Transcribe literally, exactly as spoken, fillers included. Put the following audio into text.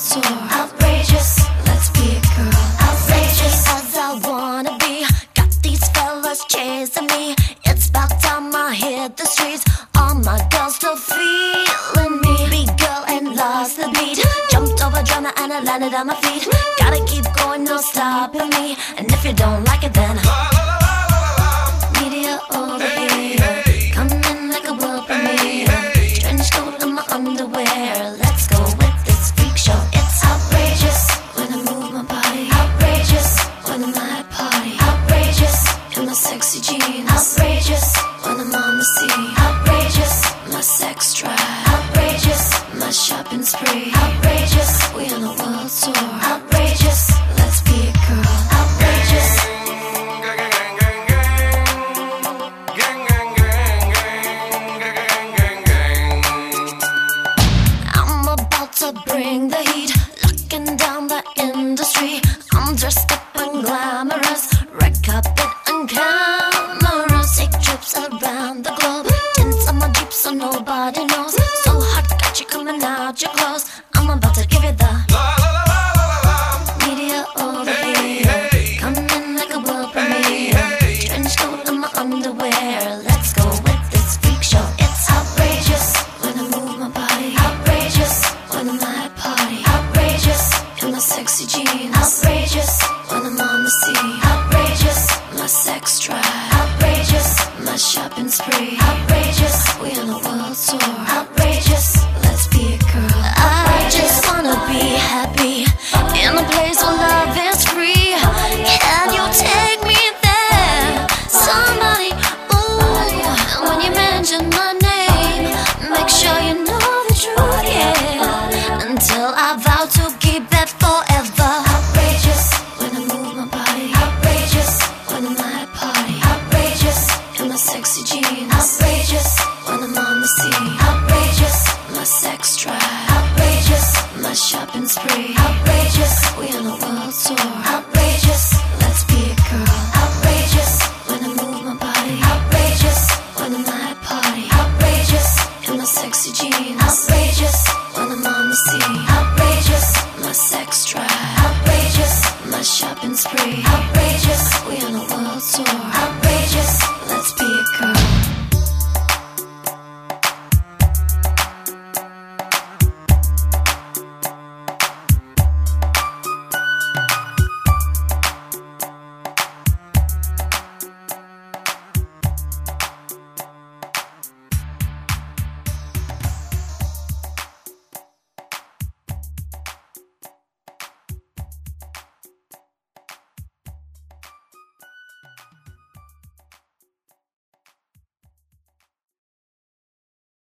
soar. Outrageous, let's be a girl. Outrageous as I wanna be. Got these fellas chasing me. It's about time I hit the streets. All my girls still feeling me. Big girl and lost the beat. Jumped over drama and I landed on my feet. Gotta keep going, no stopping me. And if you don't like it, then media over here. Come in like a world premiere. Trench coat in my underwear. Let's go with this freak show. It's outrageous when I move my body. Outrageous when I'm at a party. Outrageous in my sexy jeans. Outrageous when I'm on the scene. Outrageous, my sex drive. Outrageous, my shopping spree. Outrageous, we on a world tour. Outrageous, let's be a girl. Outrageous. I'm about to bring the heat, locking down the industry. I'm dressed up and glamorous, red carpet and cameras. Take trips around the globe, tints on my Jeep so nobody knows. So hot, got you coming out your clothes. I'm about to give you the media over here. Come in like a world premiere. Trench coat in my underwear. Let's go with this freak show. It's outrageous when I move my body. Outrageous when I'm at a party. Outrageous in my sexy jeans. Outrageous when I'm on the scene. Outrageous, my sex drive. Outrageous, my shopping spree. Outrageous, we on a world tour. Outrageous, let's be a girl. I just wanna be happy in a place where love is free. Can you take me there? Somebody, ooh. And when you mention my name, make sure you know the truth, yeah. Until I vow to keep it forever. Outrageous when I move my body. Outrageous when I'm at a party. Outrageous in my sexy jeans. Outrageous when I'm on the scene. Outrageous, my sex drive. Outrageous, my shopping spree.